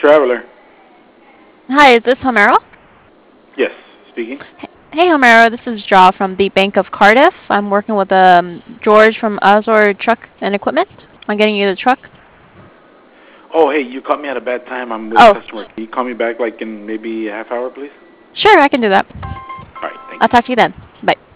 Traveler. Hi, is this Homero? Yes, speaking. Hey, Homero, this is Jaw from the Bank of Cardiff. I'm working with George from Azor Truck and Equipment on getting you the truck. Oh, hey, you caught me at a bad time. I'm with a Oh, customer. Can you call me back like in maybe a half hour, please? sure, I can do that. All right, thank I'll you. talk to you then. Bye.